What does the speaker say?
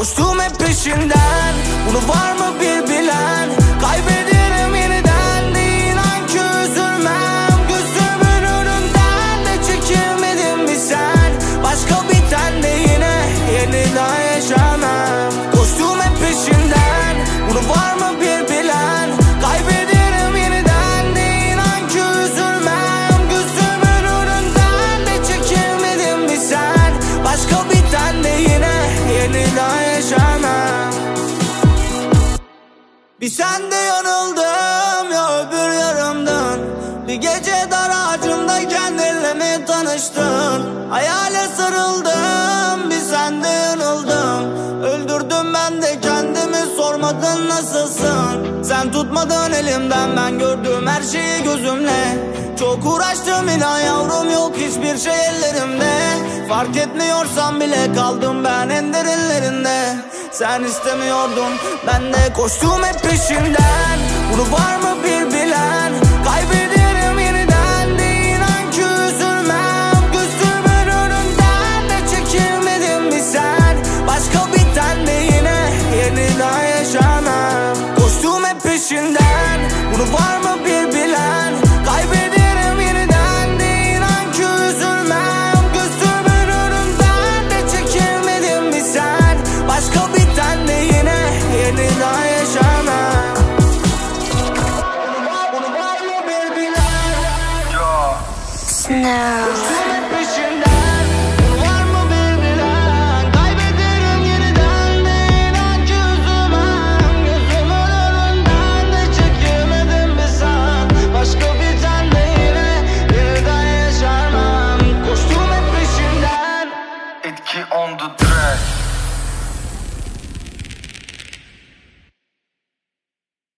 Koştum hep peşinden, bunu var mı bir bilen? Kaybederim yeniden de inan ki üzülmem. Gözümün önünden de çekilmedin mi sen? Başka bir tane yine yeniden yaşamam. Koştum hep peşinden, bunu var mı bir bilen? Kaybederim yeniden de inan ki üzülmem. Gözümün önünden de çekilmedin mi sen? Başka bir tane yine yeniden yaşamam. Bir sende yanıldım ya öbür yarımdan. Bir gece dar ağacında kendinle mi tanıştın? Hayale sarıldım, bir sende yanıldım. Öldürdüm ben de kendimi, sormadın nasılsın? Sen tutmadın elimden, ben gördüm her şeyi gözümle. Çok uğraştım inan yavrum, yok hiçbir şey ellerimde. Fark etmiyorsan bile kaldım ben en derinlerinde. Sen istemiyordun, ben de koştum hep peşinden. Bunu var mı bir bilen? Kaybederim yeniden de inan ki üzülmem. Gözümün önünden de çekilmedin mi sen? Başka bir tane yine yeniden yaşamam. Koştum hep peşinden, bunu var mı bir bilen? Kaybederim yeniden de inan ki üzülmem. Gözümün önünden de çekilmedin mi sen? Başka bir tane yine yeniden yaşamam. Bunu var mı bir bilen? Koştum hep peşinden, bunu var mı bir bilen? Kaybederim yeniden de inan ki üzülmem. Gözümün önünden de çekilmedin mi sen? Başka bir tane yine yeniden yaşamam. Koştum hep peşinden. Etki on the track.